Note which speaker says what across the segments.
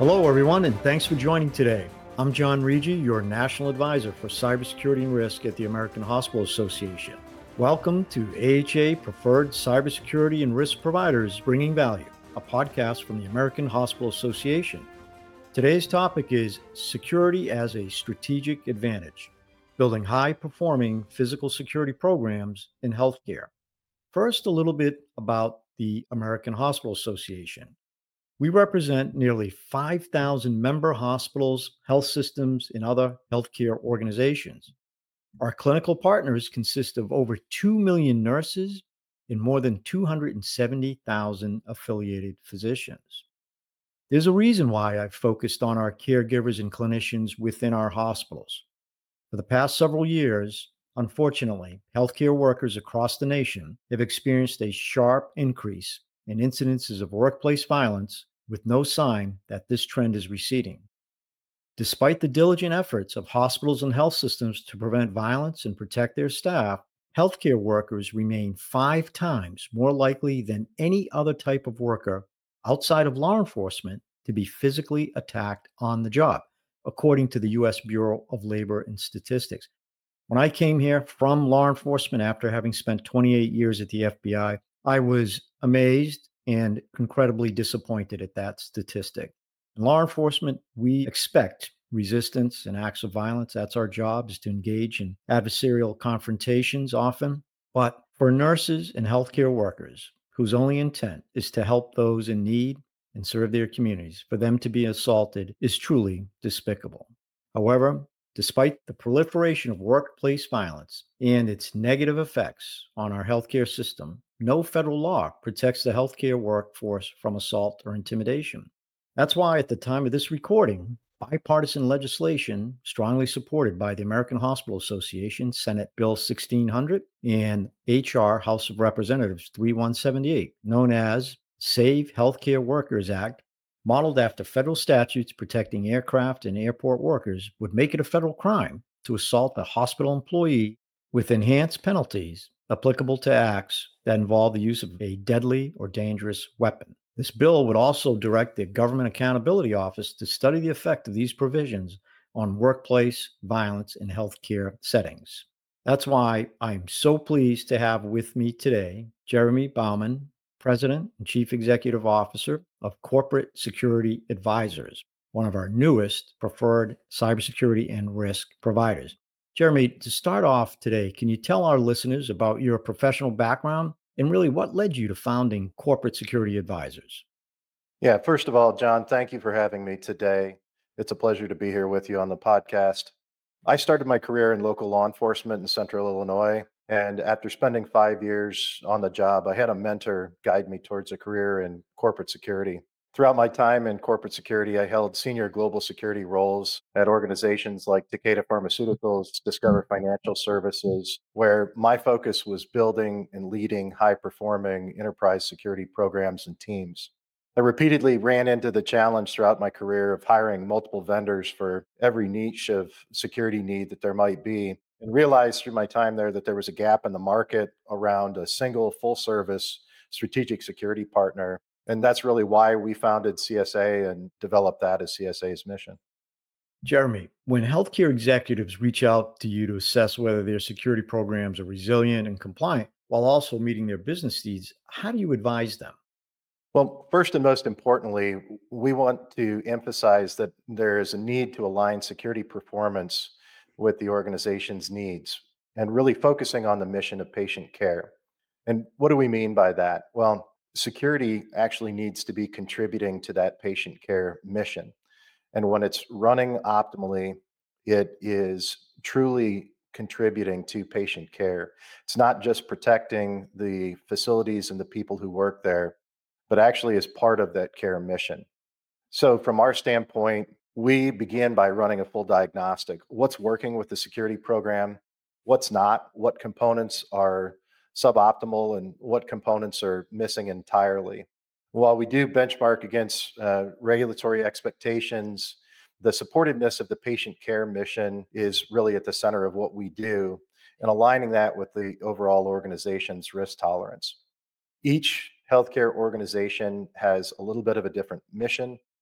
Speaker 1: Hello, everyone, and thanks for joining today. I'm John Regi, your National Advisor for Cybersecurity and Risk at the American Hospital Association. Welcome to AHA Preferred Cybersecurity and Risk Providers Bringing Value, a podcast from the American Hospital Association. Today's topic is Security as a Strategic Advantage, building high-performing physical security programs in healthcare. First, a little bit about the American Hospital Association. We represent nearly 5,000 member hospitals, health systems, and other healthcare organizations. Our clinical partners consist of over 2 million nurses and more than 270,000 affiliated physicians. There's a reason why I've focused on our caregivers and clinicians within our hospitals. For the past several years, unfortunately, healthcare workers across the nation have experienced a sharp increase in incidences of workplace violence with no sign that this trend is receding. Despite the diligent efforts of hospitals and health systems to prevent violence and protect their staff, healthcare workers remain 5 times more likely than any other type of worker outside of law enforcement to be physically attacked on the job, according to the U.S. Bureau of Labor and Statistics. When I came here from law enforcement after having spent 28 years at the FBI, I was amazed and incredibly disappointed at that statistic. In law enforcement, we expect resistance and acts of violence. That's our job, is to engage in adversarial confrontations often. But for nurses and healthcare workers whose only intent is to help those in need and serve their communities, for them to be assaulted is truly despicable. However, despite the proliferation of workplace violence and its negative effects on our healthcare system, no federal law protects the healthcare workforce from assault or intimidation. That's why, at the time of this recording, bipartisan legislation strongly supported by the American Hospital Association, Senate Bill 1600, and H.R. House of Representatives 3178, known as Save Healthcare Workers Act, modeled after federal statutes protecting aircraft and airport workers, would make it a federal crime to assault a hospital employee, with enhanced penalties applicable to acts that involve the use of a deadly or dangerous weapon. This bill would also direct the Government Accountability Office to study the effect of these provisions on workplace violence in healthcare settings. That's why I'm so pleased to have with me today Jeremy Bauman, President and Chief Executive Officer of Corporate Security Advisors, one of our newest preferred cybersecurity and risk providers. Jeremy, to start off today, can you tell our listeners about your professional background and really what led you to founding Corporate Security Advisors?
Speaker 2: Yeah, first of all, John, thank you for having me today. It's a pleasure to be here with you on the podcast. I started my career in local law enforcement in Central Illinois. And after spending 5 years on the job, I had a mentor guide me towards a career in corporate security. Throughout my time in corporate security, I held senior global security roles at organizations like Takeda Pharmaceuticals, Discover Financial Services, where my focus was building and leading high performing enterprise security programs and teams. I repeatedly ran into the challenge throughout my career of hiring multiple vendors for every niche of security need that there might be, and realized through my time there that there was a gap in the market around a single full service strategic security partner. And that's really why we founded CSA and developed that as CSA's mission.
Speaker 1: Jeremy, when healthcare executives reach out to you to assess whether their security programs are resilient and compliant while also meeting their business needs, how do you advise them?
Speaker 2: Well, first and most importantly, we want to emphasize that there is a need to align security performance with the organization's needs and really focusing on the mission of patient care. And what do we mean by that? Well, security actually needs to be contributing to that patient care mission. And when it's running optimally, it is truly contributing to patient care. It's not just protecting the facilities and the people who work there, but actually is part of that care mission. So, from our standpoint, we begin by running a full diagnostic. What's working with the security program? What's not? What components are suboptimal and what components are missing entirely? While we do benchmark against regulatory expectations, the supportiveness of the patient care mission is really at the center of what we do and aligning that with the overall organization's risk tolerance. Each healthcare organization has a little bit of a different mission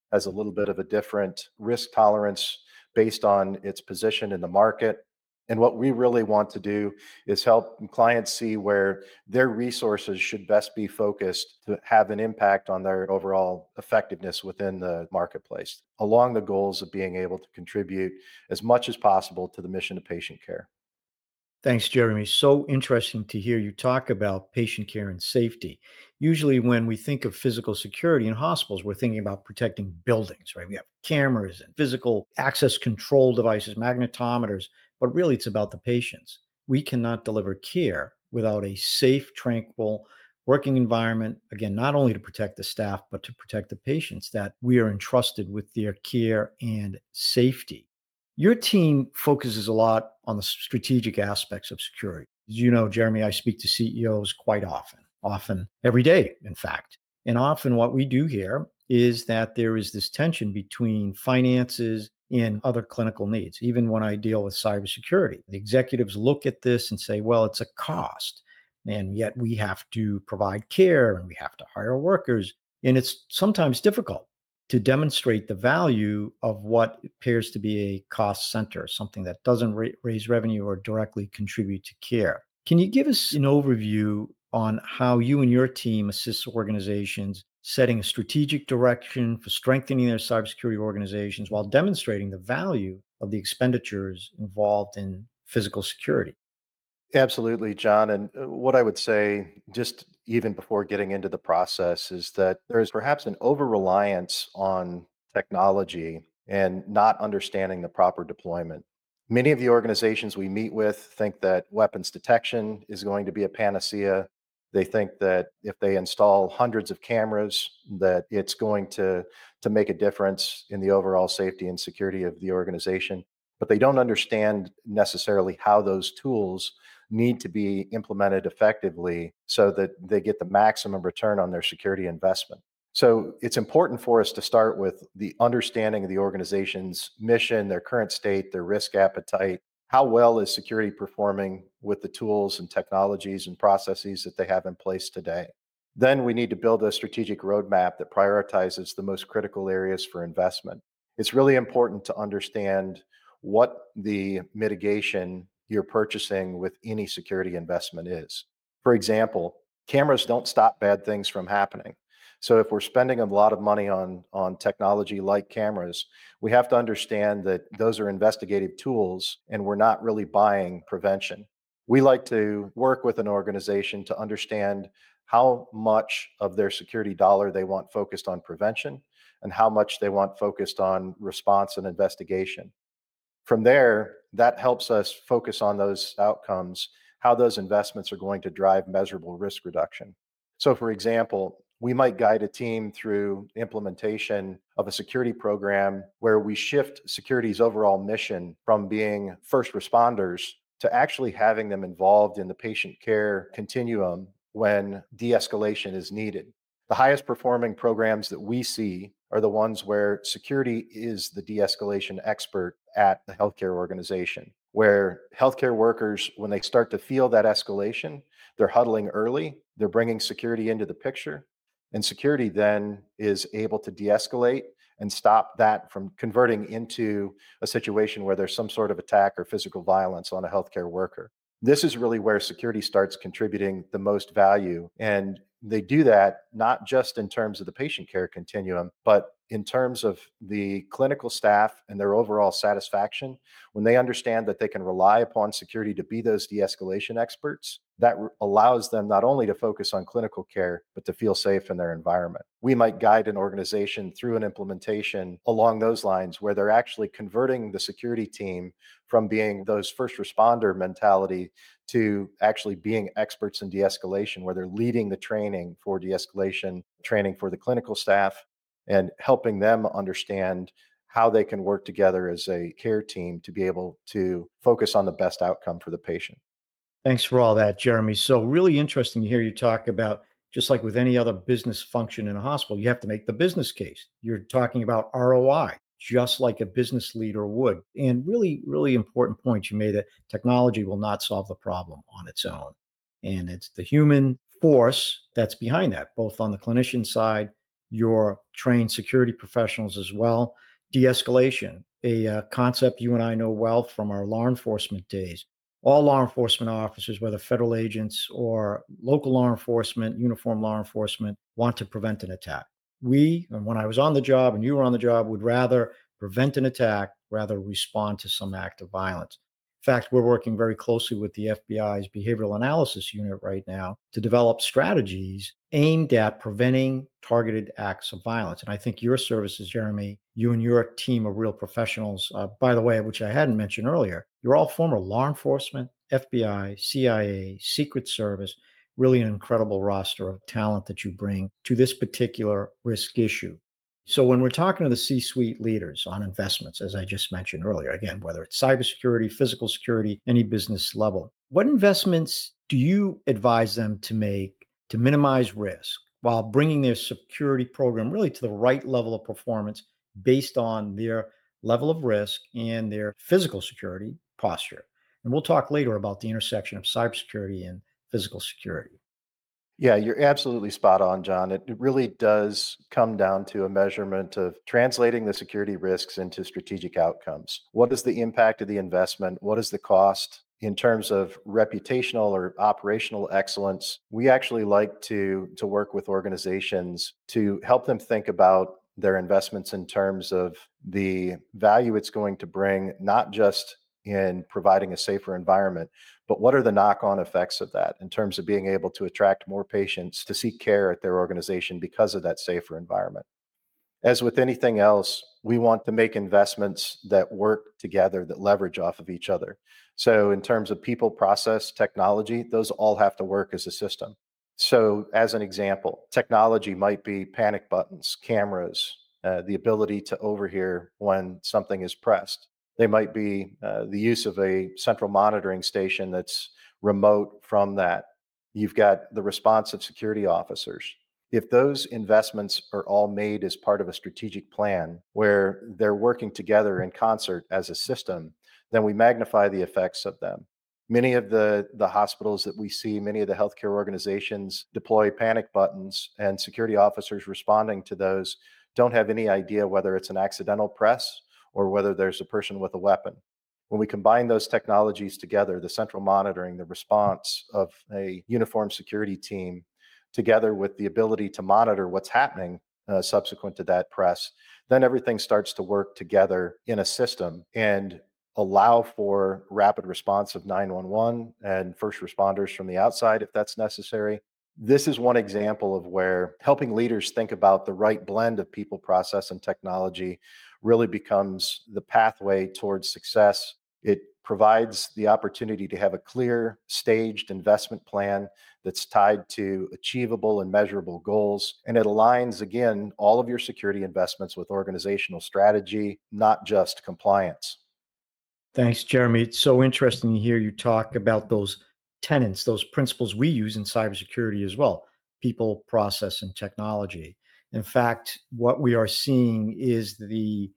Speaker 2: has a little bit of a different risk tolerance based on its position in the market. And what we really want to do is help clients see where their resources should best be focused to have an impact on their overall effectiveness within the marketplace, along the goals of being able to contribute as much as possible to the mission of patient care.
Speaker 1: Thanks, Jeremy. So interesting to hear you talk about patient care and safety. Usually, when we think of physical security in hospitals, we're thinking about protecting buildings, right? We have cameras and physical access control devices, magnetometers, but really it's about the patients. We cannot deliver care without a safe, tranquil working environment, again, not only to protect the staff, but to protect the patients that we are entrusted with their care and safety. Your team focuses a lot on the strategic aspects of security. As you know, Jeremy, I speak to CEOs quite often every day, in fact. And often what we do here is that there is this tension between finances and other clinical needs. Even when I deal with cybersecurity, the executives look at this and say, well, it's a cost. And yet we have to provide care and we have to hire workers. And it's sometimes difficult to demonstrate the value of what appears to be a cost center, something that doesn't raise revenue or directly contribute to care. Can you give us an overview on how you and your team assist organizations setting a strategic direction for strengthening their cybersecurity organizations while demonstrating the value of the expenditures involved in physical security?
Speaker 2: Absolutely, John. And what I would say, just even before getting into the process, is that there is perhaps an over reliance on technology and not understanding the proper deployment. Many of the organizations we meet with think that weapons detection is going to be a panacea. They think that if they install hundreds of cameras, that it's going to make a difference in the overall safety and security of the organization. But they don't understand necessarily how those tools need to be implemented effectively so that they get the maximum return on their security investment. So it's important for us to start with the understanding of the organization's mission, their current state, their risk appetite. How well is security performing with the tools and technologies and processes that they have in place today? Then we need to build a strategic roadmap that prioritizes the most critical areas for investment. It's really important to understand what the mitigation you're purchasing with any security investment is. For example, cameras don't stop bad things from happening. So if we're spending a lot of money on technology like cameras, we have to understand that those are investigative tools and we're not really buying prevention. We like to work with an organization to understand how much of their security dollar they want focused on prevention and how much they want focused on response and investigation. From there, that helps us focus on those outcomes, how those investments are going to drive measurable risk reduction. So, for example, we might guide a team through implementation of a security program where we shift security's overall mission from being first responders to actually having them involved in the patient care continuum when de escalation is needed. The highest performing programs that we see are the ones where security is the de escalation expert at the healthcare organization, where healthcare workers, when they start to feel that escalation, they're huddling early, they're bringing security into the picture, and security then is able to de escalate and stop that from converting into a situation where there's some sort of attack or physical violence on a healthcare worker. This is really where security starts contributing the most value. And they do that not just in terms of the patient care continuum, but in terms of the clinical staff and their overall satisfaction. When they understand that they can rely upon security to be those de escalation experts, that allows them not only to focus on clinical care, but to feel safe in their environment. We might guide an organization through an implementation along those lines where they're actually converting the security team from being those first responder mentality to actually being experts in de escalation, where they're leading the training for de escalation, training for the clinical staff, and helping them understand how they can work together as a care team to be able to focus on the best outcome for the patient.
Speaker 1: Thanks for all that, Jeremy. So, really interesting to hear you talk about just like with any other business function in a hospital, you have to make the business case. You're talking about ROI, just like a business leader would. And really, really important point you made that technology will not solve the problem on its own. And it's the human force that's behind that, both on the clinician side your trained security professionals as well. De-escalation, a concept you and I know well from our law enforcement days. All law enforcement officers, whether federal agents or local law enforcement, uniform law enforcement, want to prevent an attack. We, and when I was on the job and you were on the job, would rather prevent an attack rather respond to some act of violence. In fact, we're working very closely with the FBI's Behavioral Analysis Unit right now to develop strategies aimed at preventing targeted acts of violence. And I think your services, Jeremy, you and your team of real professionals, by the way, which I hadn't mentioned earlier, you're all former law enforcement, FBI, CIA, Secret Service, really an incredible roster of talent that you bring to this particular risk issue. So when we're talking to the C-suite leaders on investments, as I just mentioned earlier, again, whether it's cybersecurity, physical security, any business level, what investments do you advise them to make to minimize risk while bringing their security program really to the right level of performance based on their level of risk and their physical security posture? And we'll talk later about the intersection of cybersecurity and physical security.
Speaker 2: Yeah, you're absolutely spot on, John. It really does come down to a measurement of translating the security risks into strategic outcomes. What is the impact of the investment? What is the cost? In terms of reputational or operational excellence, we actually like to work with organizations to help them think about their investments in terms of the value it's going to bring, not just in providing a safer environment, but what are the knock-on effects of that in terms of being able to attract more patients to seek care at their organization because of that safer environment? As with anything else, we want to make investments that work together, that leverage off of each other. So in terms of people, process, technology, those all have to work as a system. So as an example, technology might be panic buttons, cameras, the ability to overhear when something is pressed. They might be the use of a central monitoring station that's remote from that. You've got the response of security officers. If those investments are all made as part of a strategic plan where they're working together in concert as a system, then we magnify the effects of them. Many of the hospitals that we see, many of the healthcare organizations deploy panic buttons, and security officers responding to those don't have any idea whether it's an accidental press or whether there's a person with a weapon. When we combine those technologies together, the central monitoring, the response of a uniformed security team, together with the ability to monitor what's happening subsequent to that press, then everything starts to work together in a system and allow for rapid response of 911 and first responders from the outside if that's necessary. This is one example of where helping leaders think about the right blend of people, process, and technology really becomes the pathway towards success. It provides the opportunity to have a clear, staged investment plan that's tied to achievable and measurable goals. And it aligns, again, all of your security investments with organizational strategy, not just compliance.
Speaker 1: Thanks, Jeremy. It's so interesting to hear you talk about those tenets, those principles we use in cybersecurity as well: people, process, and technology. In fact, what we are seeing is the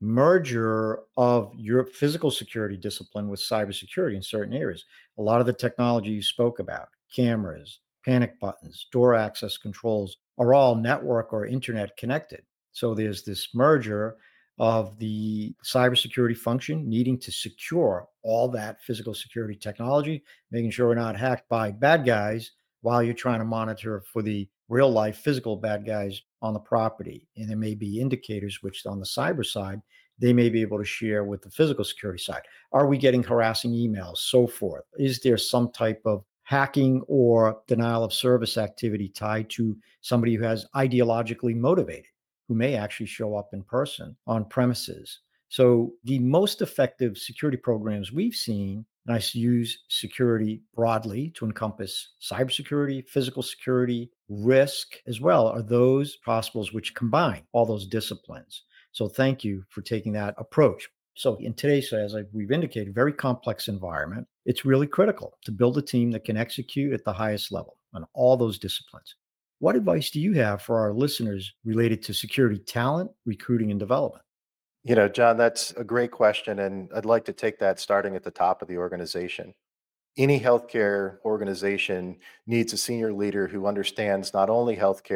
Speaker 1: merger of your physical security discipline with cybersecurity in certain areas. A lot of the technology you spoke about, cameras, panic buttons, door access controls, are all network or internet connected. So there's this merger of the cybersecurity function needing to secure all that physical security technology, making sure we're not hacked by bad guys while you're trying to monitor for the real life physical bad guys on the property. And there may be indicators which on the cyber side, they may be able to share with the physical security side. Are we getting harassing emails, so forth? Is there some type of hacking or denial of service activity tied to somebody who has ideologically motivated, who may actually show up in person on premises? So the most effective security programs we've seen, and I use security broadly to encompass cybersecurity, physical security, risk as well, are those hospitals which combine all those disciplines. So thank you for taking that approach. So in today's, as we've indicated, very complex environment, it's really critical to build a team that can execute at the highest level on all those disciplines. What advice do you have for our listeners related to security talent, recruiting, and development?
Speaker 2: John, that's a great question. And I'd like to take that starting at the top of the organization. Any healthcare organization needs a senior leader who understands not only healthcare,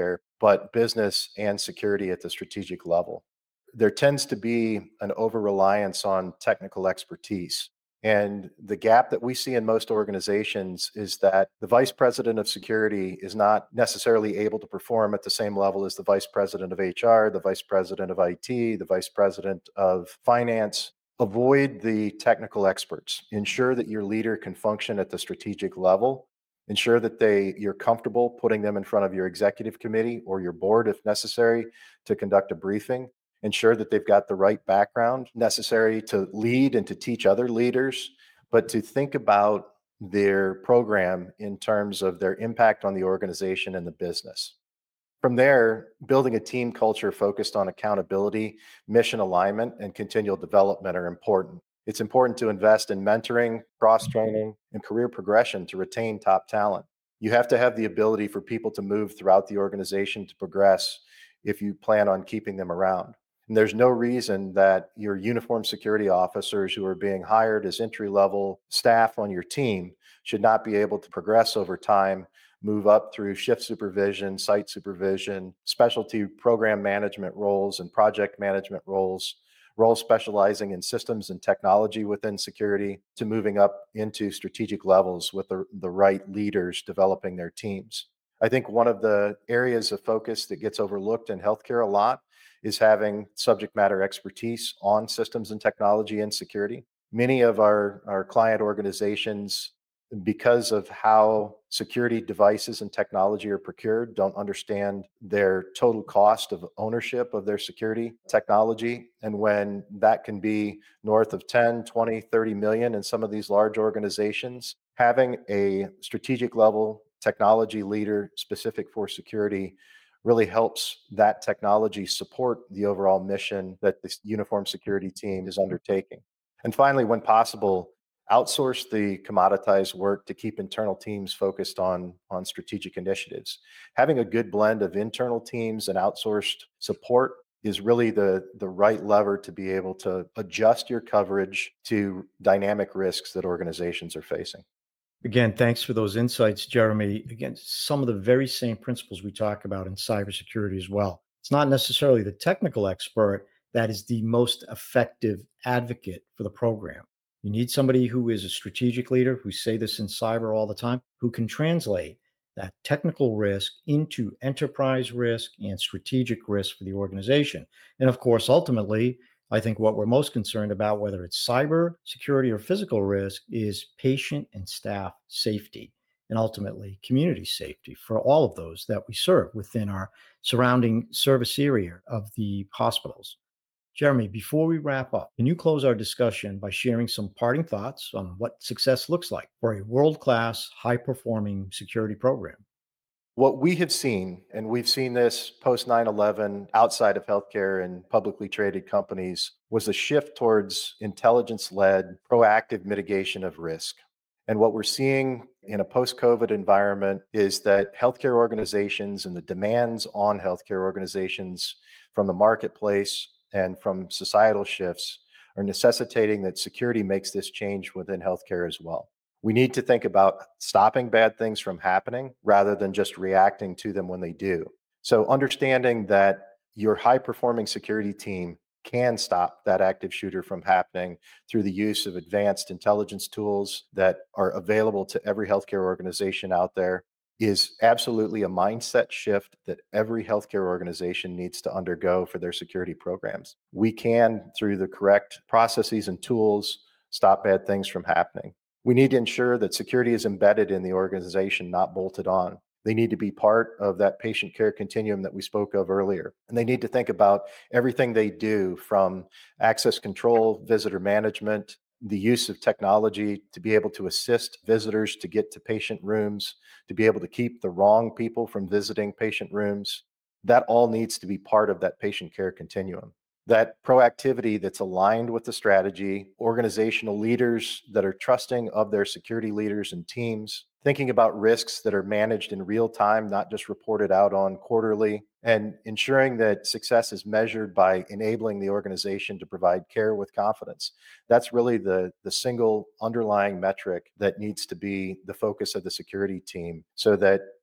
Speaker 2: but business and security at the strategic level. There tends to be an over-reliance on technical expertise. And the gap that we see in most organizations is that the vice president of security is not necessarily able to perform at the same level as the vice president of HR, the vice president of IT, the vice president of finance. Avoid the technical experts. Ensure that your leader can function at the strategic level. Ensure that you're comfortable putting them in front of your executive committee or your board if necessary to conduct a briefing. Ensure that they've got the right background necessary to lead and to teach other leaders, but to think about their program in terms of their impact on the organization and the business. From there, building a team culture focused on accountability, mission alignment, and continual development are important. It's important to invest in mentoring, cross-training, and career progression to retain top talent. You have to have the ability for people to move throughout the organization to progress if you plan on keeping them around. And there's no reason that your uniformed security officers who are being hired as entry-level staff on your team should not be able to progress over time, move up through shift supervision, site supervision, specialty program management roles and project management roles specializing in systems and technology within security, to moving up into strategic levels with the right leaders developing their teams. I think one of the areas of focus that gets overlooked in healthcare a lot is having subject matter expertise on systems and technology and security. Many of our client organizations, because of how security devices and technology are procured, don't understand their total cost of ownership of their security technology. And when that can be north of 10, 20, 30 million in some of these large organizations, having a strategic level technology leader specific for security really helps that technology support the overall mission that this uniform security team is undertaking. And finally, when possible, outsource the commoditized work to keep internal teams focused on strategic initiatives. Having a good blend of internal teams and outsourced support is really the right lever to be able to adjust your coverage to dynamic risks that organizations are facing.
Speaker 1: Again, thanks for those insights, Jeremy. Again, some of the very same principles we talk about in cybersecurity as well. It's not necessarily the technical expert that is the most effective advocate for the program. You need somebody who is a strategic leader, who say this in cyber all the time, who can translate that technical risk into enterprise risk and strategic risk for the organization. And of course, ultimately, I think what we're most concerned about, whether it's cyber security or physical risk, is patient and staff safety, and ultimately community safety for all of those that we serve within our surrounding service area of the hospitals. Jeremy, before we wrap up, can you close our discussion by sharing some parting thoughts on what success looks like for a world-class, high-performing security program?
Speaker 2: What we have seen, and we've seen this post 9/11 outside of healthcare and publicly traded companies, was a shift towards intelligence-led, proactive mitigation of risk. And what we're seeing in a post-COVID environment is that healthcare organizations and the demands on healthcare organizations from the marketplace and from societal shifts are necessitating that security makes this change within healthcare as well. We need to think about stopping bad things from happening rather than just reacting to them when they do. So understanding that your high performing security team can stop that active shooter from happening through the use of advanced intelligence tools that are available to every healthcare organization out there is absolutely a mindset shift that every healthcare organization needs to undergo for their security programs. We can, through the correct processes and tools, stop bad things from happening. We need to ensure that security is embedded in the organization, not bolted on. They need to be part of that patient care continuum that we spoke of earlier. And they need to think about everything they do, from access control, visitor management, the use of technology to be able to assist visitors to get to patient rooms, to be able to keep the wrong people from visiting patient rooms. That all needs to be part of that patient care continuum. That proactivity that's aligned with the strategy, organizational leaders that are trusting of their security leaders and teams, thinking about risks that are managed in real time, not just reported out on quarterly, and ensuring that success is measured by enabling the organization to provide care with confidence. That's really the single underlying metric that needs to be the focus of the security team, so that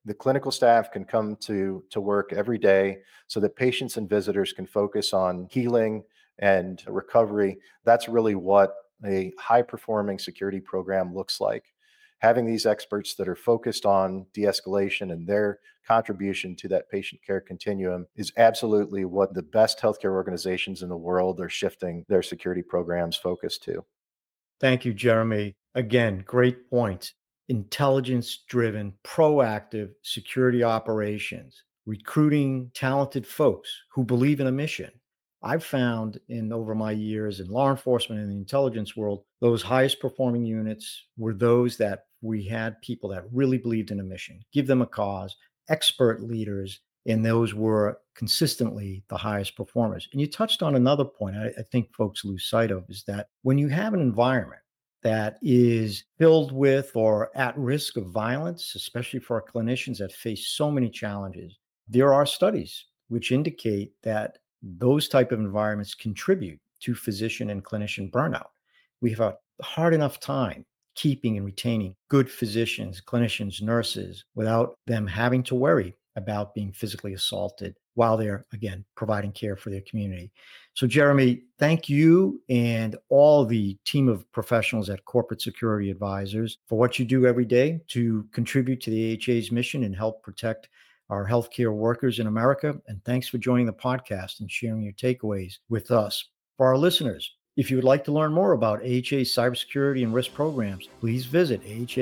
Speaker 2: the clinical staff can come to work every day so that patients and visitors can focus on healing and recovery. That's really what a high performing security program looks like. Having these experts that are focused on de-escalation and their contribution to that patient care continuum is absolutely what the best healthcare organizations in the world are shifting their security programs focus to.
Speaker 1: Thank you, Jeremy. Again, great point. Intelligence-driven, proactive security operations, recruiting talented folks who believe in a mission. I've found in over my years in law enforcement and the intelligence world, those highest performing units were those that we had people that really believed in a mission, give them a cause, expert leaders, and those were consistently the highest performers. And you touched on another point I think folks lose sight of is that when you have an environment that is filled with or at risk of violence, especially for our clinicians that face so many challenges, there are studies which indicate that those type of environments contribute to physician and clinician burnout. We have a hard enough time keeping and retaining good physicians, clinicians, nurses without them having to worry about being physically assaulted while they're, again, providing care for their community. So, Jeremy, thank you and all the team of professionals at Corporate Security Advisors for what you do every day to contribute to the AHA's mission and help protect our healthcare workers in America. And thanks for joining the podcast and sharing your takeaways with us. For our listeners, if you would like to learn more about AHA's cybersecurity and risk programs, please visit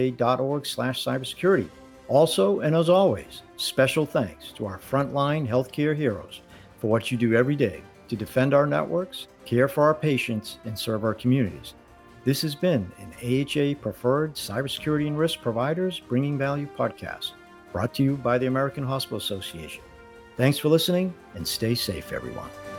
Speaker 1: aha.org/cybersecurity. Also, and as always, special thanks to our frontline healthcare heroes for what you do every day to defend our networks, care for our patients, and serve our communities. This has been an AHA Preferred Cybersecurity and Risk Providers Bringing Value podcast, brought to you by the American Hospital Association. Thanks for listening, and stay safe, everyone.